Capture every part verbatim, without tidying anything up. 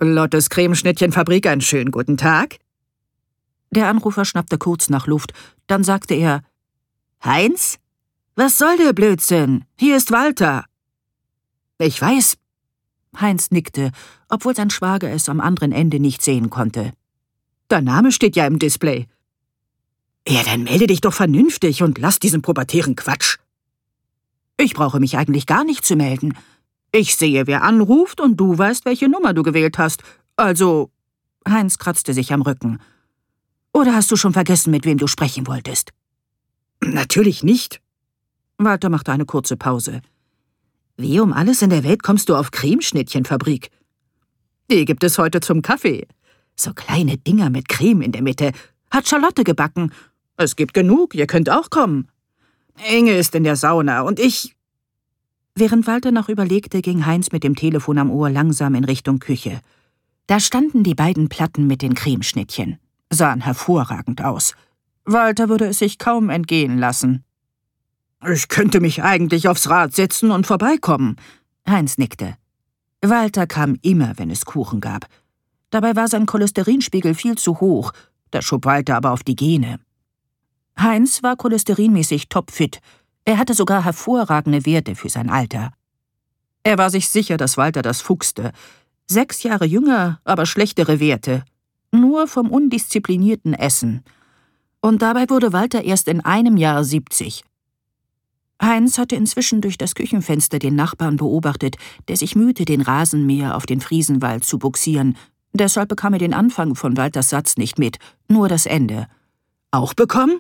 Lottes Cremeschnittchenfabrik, einen schönen guten Tag. Der Anrufer schnappte kurz nach Luft, dann sagte er: »Heinz? Was soll der Blödsinn? Hier ist Walter.« »Ich weiß.« Heinz nickte, obwohl sein Schwager es am anderen Ende nicht sehen konnte. »Dein Name steht ja im Display.« »Ja, dann melde dich doch vernünftig und lass diesen pubertären Quatsch.« »Ich brauche mich eigentlich gar nicht zu melden. Ich sehe, wer anruft, und du weißt, welche Nummer du gewählt hast. Also...« Heinz kratzte sich am Rücken. »Oder hast du schon vergessen, mit wem du sprechen wolltest?« »Natürlich nicht.« Walter machte eine kurze Pause. »Wie um alles in der Welt kommst du auf Cremeschnittchenfabrik?« »Die gibt es heute zum Kaffee. So kleine Dinger mit Creme in der Mitte. Hat Charlotte gebacken. Es gibt genug, ihr könnt auch kommen. Inge ist in der Sauna und ich...« Während Walter noch überlegte, ging Heinz mit dem Telefon am Ohr langsam in Richtung Küche. Da standen die beiden Platten mit den Cremeschnittchen. Sahen hervorragend aus. Walter würde es sich kaum entgehen lassen. »Ich könnte mich eigentlich aufs Rad setzen und vorbeikommen.« Heinz nickte. Walter kam immer, wenn es Kuchen gab. Dabei war sein Cholesterinspiegel viel zu hoch, das schob Walter aber auf die Gene. Heinz war cholesterinmäßig topfit. Er hatte sogar hervorragende Werte für sein Alter. Er war sich sicher, dass Walter das fuchste. Sechs Jahre jünger, aber schlechtere Werte. Nur vom undisziplinierten Essen. Und dabei wurde Walter erst in einem Jahr siebzig. Heinz hatte inzwischen durch das Küchenfenster den Nachbarn beobachtet, der sich mühte, den Rasenmäher auf den Friesenwald zu bugsieren. Deshalb bekam er den Anfang von Walters Satz nicht mit, nur das Ende. »Auch bekommen?«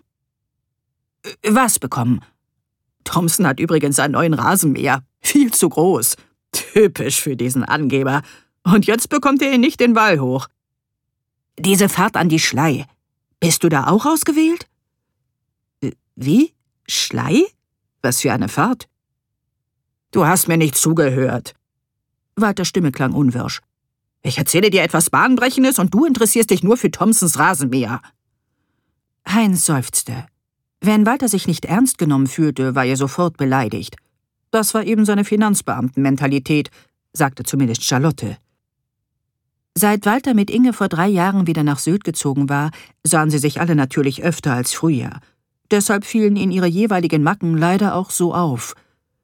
»Was bekommen?« »Thomsen hat übrigens einen neuen Rasenmäher. Viel zu groß. Typisch für diesen Angeber. Und jetzt bekommt er ihn nicht den Wall hoch.« »Diese Fahrt an die Schlei. Bist du da auch ausgewählt?« »Wie? Schlei? Was für eine Fahrt?« »Du hast mir nicht zugehört.« Walters Stimme klang unwirsch. »Ich erzähle dir etwas Bahnbrechendes und du interessierst dich nur für Thomsens Rasenmäher.« Heinz seufzte. Wenn Walter sich nicht ernst genommen fühlte, war er sofort beleidigt. Das war eben seine Finanzbeamtenmentalität, sagte zumindest Charlotte. Seit Walter mit Inge vor drei Jahren wieder nach Sylt gezogen war, sahen sie sich alle natürlich öfter als früher. Deshalb fielen ihnen ihre jeweiligen Macken leider auch so auf.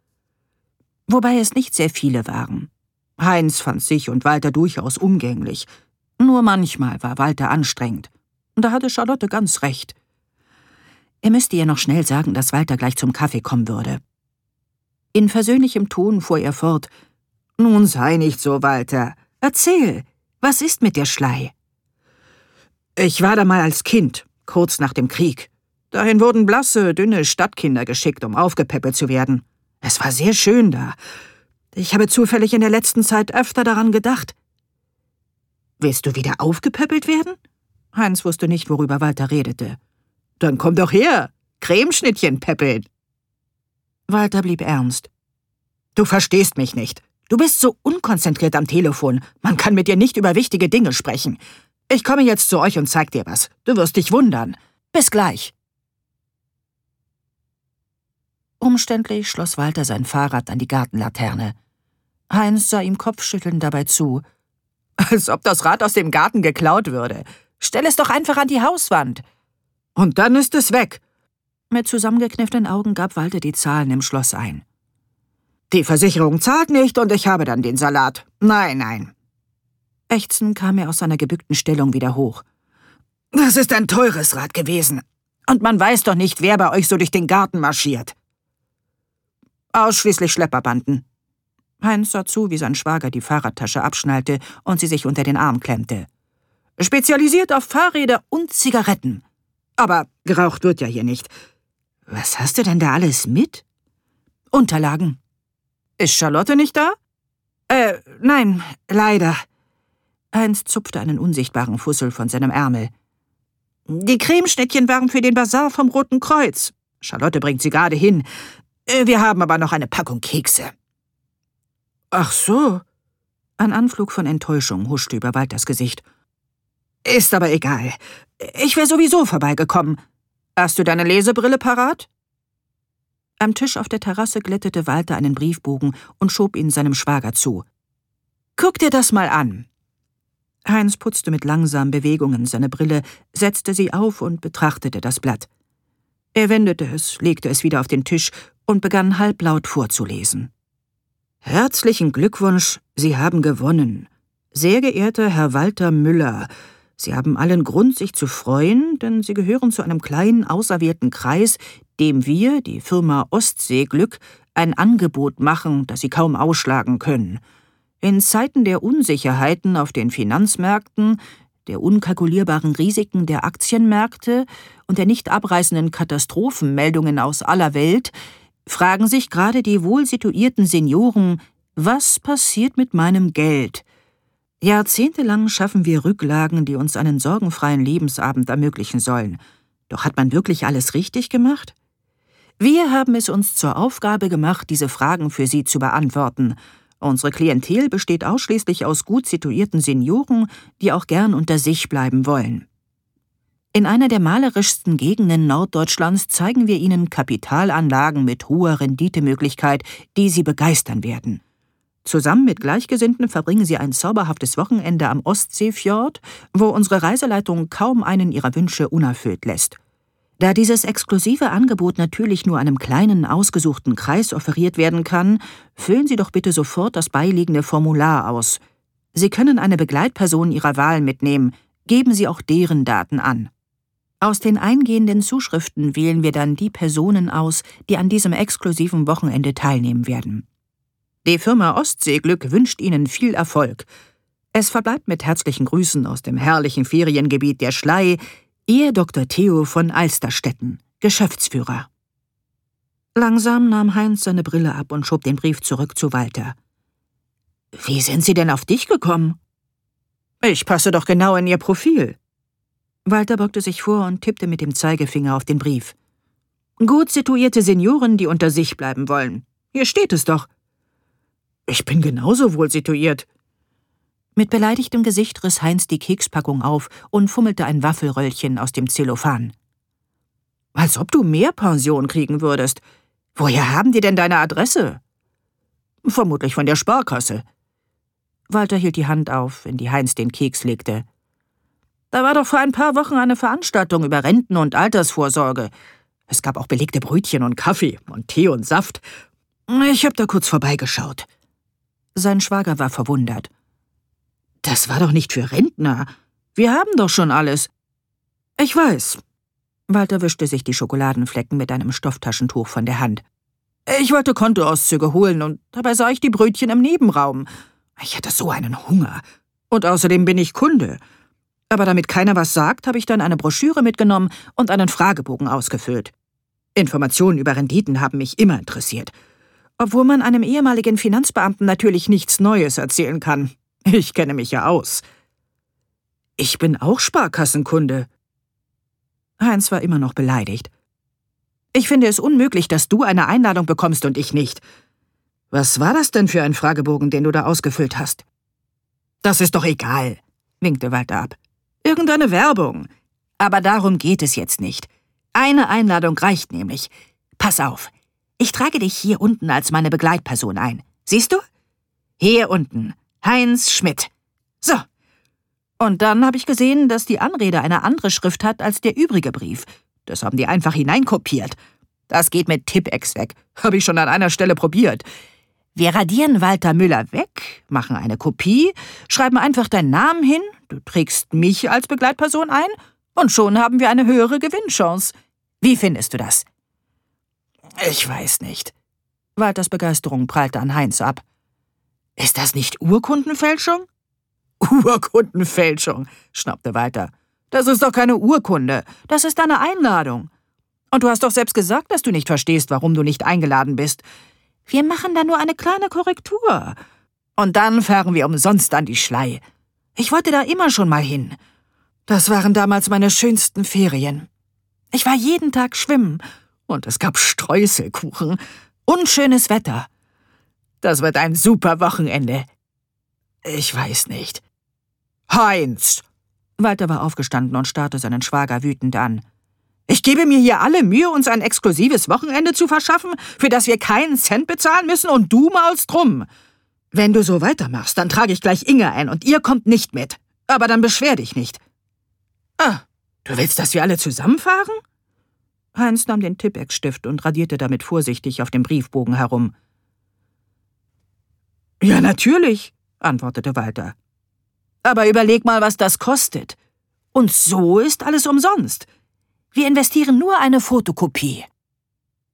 Wobei es nicht sehr viele waren. Heinz fand sich und Walter durchaus umgänglich. Nur manchmal war Walter anstrengend. Da hatte Charlotte ganz recht. Er müsste ihr noch schnell sagen, dass Walter gleich zum Kaffee kommen würde. In versöhnlichem Ton fuhr er fort: »Nun sei nicht so, Walter. Erzähl, was ist mit der Schlei?« »Ich war da mal als Kind, kurz nach dem Krieg. Dahin wurden blasse, dünne Stadtkinder geschickt, um aufgepäppelt zu werden. Es war sehr schön da. Ich habe zufällig in der letzten Zeit öfter daran gedacht.« »Willst du wieder aufgepäppelt werden?« Heinz wusste nicht, worüber Walter redete. »Dann komm doch her, Cremeschnittchen peppeln.« Walter blieb ernst. »Du verstehst mich nicht. Du bist so unkonzentriert am Telefon. Man kann mit dir nicht über wichtige Dinge sprechen. Ich komme jetzt zu euch und zeig dir was. Du wirst dich wundern. Bis gleich.« Umständlich schloss Walter sein Fahrrad an die Gartenlaterne. Heinz sah ihm kopfschüttelnd dabei zu. »Als ob das Rad aus dem Garten geklaut würde. Stell es doch einfach an die Hauswand. Und dann ist es weg.« Mit zusammengekniffenen Augen gab Walter die Zahlen im Schloss ein. »Die Versicherung zahlt nicht und ich habe dann den Salat. Nein, nein.« Ächzend kam er aus seiner gebückten Stellung wieder hoch. »Das ist ein teures Rad gewesen. Und man weiß doch nicht, wer bei euch so durch den Garten marschiert.« »Ausschließlich Schlepperbanden.« Heinz sah zu, wie sein Schwager die Fahrradtasche abschnallte und sie sich unter den Arm klemmte. »Spezialisiert auf Fahrräder und Zigaretten. Aber geraucht wird ja hier nicht. Was hast du denn da alles mit?« »Unterlagen.« »Ist Charlotte nicht da?« »Äh, nein, leider.« Heinz zupfte einen unsichtbaren Fussel von seinem Ärmel. »Die Cremeschnittchen waren für den Basar vom Roten Kreuz. Charlotte bringt sie gerade hin. Wir haben aber noch eine Packung Kekse.« »Ach so.« Ein Anflug von Enttäuschung huschte über Walters Gesicht. »Ist aber egal. Ich wäre sowieso vorbeigekommen. Hast du deine Lesebrille parat?« Am Tisch auf der Terrasse glättete Walter einen Briefbogen und schob ihn seinem Schwager zu. »Guck dir das mal an.« Heinz putzte mit langsamen Bewegungen seine Brille, setzte sie auf und betrachtete das Blatt. Er wendete es, legte es wieder auf den Tisch und begann halblaut vorzulesen. »Herzlichen Glückwunsch, Sie haben gewonnen. Sehr geehrter Herr Walter Müller, Sie haben allen Grund, sich zu freuen, denn Sie gehören zu einem kleinen, auserwählten Kreis, dem wir, die Firma Ostseeglück, ein Angebot machen, das Sie kaum ausschlagen können. In Zeiten der Unsicherheiten auf den Finanzmärkten, der unkalkulierbaren Risiken der Aktienmärkte und der nicht abreißenden Katastrophenmeldungen aus aller Welt fragen sich gerade die wohlsituierten Senioren, was passiert mit meinem Geld? Jahrzehntelang schaffen wir Rücklagen, die uns einen sorgenfreien Lebensabend ermöglichen sollen. Doch hat man wirklich alles richtig gemacht? Wir haben es uns zur Aufgabe gemacht, diese Fragen für Sie zu beantworten. Unsere Klientel besteht ausschließlich aus gut situierten Senioren, die auch gern unter sich bleiben wollen. In einer der malerischsten Gegenden Norddeutschlands zeigen wir Ihnen Kapitalanlagen mit hoher Renditemöglichkeit, die Sie begeistern werden. Zusammen mit Gleichgesinnten verbringen Sie ein zauberhaftes Wochenende am Ostseefjord, wo unsere Reiseleitung kaum einen Ihrer Wünsche unerfüllt lässt. Da dieses exklusive Angebot natürlich nur einem kleinen, ausgesuchten Kreis offeriert werden kann, füllen Sie doch bitte sofort das beiliegende Formular aus. Sie können eine Begleitperson Ihrer Wahl mitnehmen, geben Sie auch deren Daten an. Aus den eingehenden Zuschriften wählen wir dann die Personen aus, die an diesem exklusiven Wochenende teilnehmen werden. Die Firma Ostseeglück wünscht Ihnen viel Erfolg. Es verbleibt mit herzlichen Grüßen aus dem herrlichen Feriengebiet der Schlei, Ihr Doktor Theo von Alsterstetten, Geschäftsführer. Langsam nahm Heinz seine Brille ab und schob den Brief zurück zu Walter. »Wie sind Sie denn auf dich gekommen?« »Ich passe doch genau in Ihr Profil.« Walter beugte sich vor und tippte mit dem Zeigefinger auf den Brief. »Gut situierte Senioren, die unter sich bleiben wollen. Hier steht es doch.« »Ich bin genauso wohl situiert.« Mit beleidigtem Gesicht riss Heinz die Kekspackung auf und fummelte ein Waffelröllchen aus dem Zellophan. »Als ob du mehr Pension kriegen würdest. Woher haben die denn deine Adresse?« »Vermutlich von der Sparkasse.« Walter hielt die Hand auf, in die Heinz den Keks legte. »Da war doch vor ein paar Wochen eine Veranstaltung über Renten- und Altersvorsorge. Es gab auch belegte Brötchen und Kaffee und Tee und Saft. Ich hab da kurz vorbeigeschaut.« Sein Schwager war verwundert. »Das war doch nicht für Rentner. Wir haben doch schon alles.« »Ich weiß.« Walter wischte sich die Schokoladenflecken mit einem Stofftaschentuch von der Hand. »Ich wollte Kontoauszüge holen und dabei sah ich die Brötchen im Nebenraum. Ich hatte so einen Hunger. Und außerdem bin ich Kunde. Aber damit keiner was sagt, habe ich dann eine Broschüre mitgenommen und einen Fragebogen ausgefüllt. Informationen über Renditen haben mich immer interessiert. Obwohl man einem ehemaligen Finanzbeamten natürlich nichts Neues erzählen kann. Ich kenne mich ja aus.« »Ich bin auch Sparkassenkunde.« Heinz war immer noch beleidigt. »Ich finde es unmöglich, dass du eine Einladung bekommst und ich nicht. Was war das denn für ein Fragebogen, den du da ausgefüllt hast?« »Das ist doch egal«, winkte Walter ab. »Irgendeine Werbung. Aber darum geht es jetzt nicht. Eine Einladung reicht nämlich. Pass auf, ich trage dich hier unten als meine Begleitperson ein. Siehst du? Hier unten, Heinz Schmidt. So. Und dann habe ich gesehen, dass die Anrede eine andere Schrift hat als der übrige Brief. Das haben die einfach hineinkopiert. Das geht mit Tippex weg. Habe ich schon an einer Stelle probiert. Wir radieren Walter Müller weg, machen eine Kopie, schreiben einfach deinen Namen hin, du trägst mich als Begleitperson ein und schon haben wir eine höhere Gewinnchance. Wie findest du das?« »Ich weiß nicht.« Walters Begeisterung prallte an Heinz ab. »Ist das nicht Urkundenfälschung?« »Urkundenfälschung«, schnaubte Walter. »Das ist doch keine Urkunde, das ist eine Einladung. Und du hast doch selbst gesagt, dass du nicht verstehst, warum du nicht eingeladen bist. Wir machen da nur eine kleine Korrektur. Und dann fahren wir umsonst an die Schlei. Ich wollte da immer schon mal hin. Das waren damals meine schönsten Ferien. Ich war jeden Tag schwimmen und es gab Streuselkuchen und schönes Wetter. Das wird ein super Wochenende.« »Ich weiß nicht.« »Heinz!« Walter war aufgestanden und starrte seinen Schwager wütend an. »Ich gebe mir hier alle Mühe, uns ein exklusives Wochenende zu verschaffen, für das wir keinen Cent bezahlen müssen und du maulst drum. Wenn du so weitermachst, dann trage ich gleich Inge ein und ihr kommt nicht mit. Aber dann beschwer dich nicht. Ah, du willst, dass wir alle zusammenfahren? Heinz nahm den Tippex-Stift und radierte damit vorsichtig auf dem Briefbogen herum. Ja, natürlich, antwortete Walter. Aber überleg mal, was das kostet. Und so ist alles umsonst. Wir investieren nur eine Fotokopie.